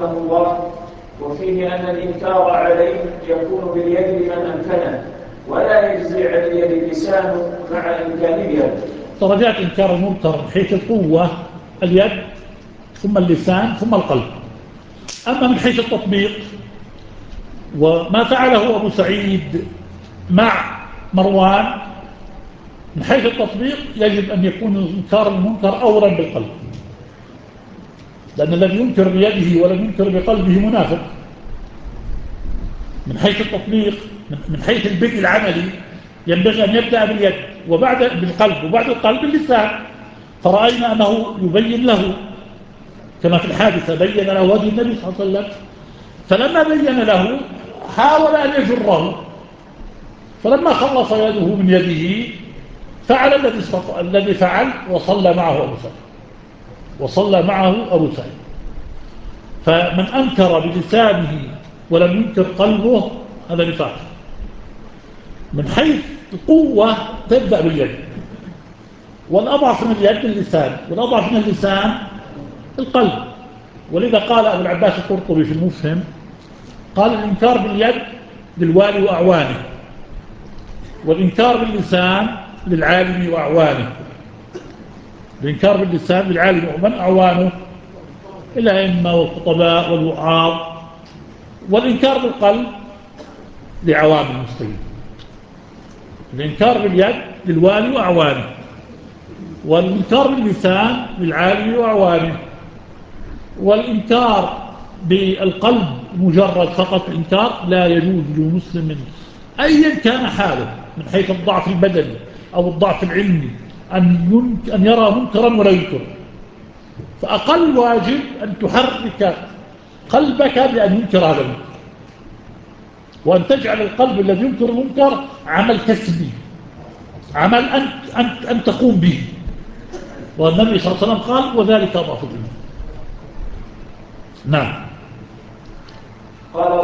رحمه الله: وفيه أن الإنكار عليه يكون باليد لمن أمكنه، ولا يجزي عن اليد اللسان مع إمكان اليد. درجات إنكار المنكر من حيث القوة اليد، ثم اللسان، ثم القلب. أما من حيث التطبيق وما فعله أبو سعيد مع مروان، من حيث التطبيق يجب أن يكون إنكار المنكر أورا بالقلب، لأن الذي ينكر بيده ولم ينكر بقلبه منافق. من حيث التطبيق، من حيث البدء العملي، ينبغي أن يبدأ باليد وبعد بالقلب وبعد القلب باللسان. فرأينا أنه يبين له كما في الحادثة، بين له وجه النبي صلى الله عليه وسلم، فلما بين له حاول أن يجره، فلما خلص يده من يده فعل الذي فعل، وصلى معه أبو سعيد. فمن أنكر بلسانه ولم ينكر قلبه هذا نفاق. من حيث القوة تبدأ باليد، والأضعف من اليد اللسان، والأضعف من اللسان القلب. ولذا قال أبو العباس القرطبي في المفهم، قال: الإنكار باليد للوالي وأعوانه، والإنكار باللسان للعالم وأعوانه. الإنكار باللسان للعالم ومن أعوانه؟ الأئمة والخطباء والوعاظ. والإنكار بالقلب لعوام المسلمين. الإنكار باليد للوالي وأعوانه، والإنكار باللسان للعالم وأعوانه. والإنكار بالقلب مجرد فقط إنكار لا يجوز لمسلم أيا كان حاله من حيث الضعف البدني أو الضعف العلمي أن يرى منكرا ولا ينكر. فأقل واجب أن تحرك قلبك بأن ينكر هذا المنكر، وأن تجعل القلب الذي ينكر المنكر عمل كسبي، عمل أن تقوم به. والنبي صلى الله عليه وسلم قال: وذلك أضعف الإيمان. نعم. قال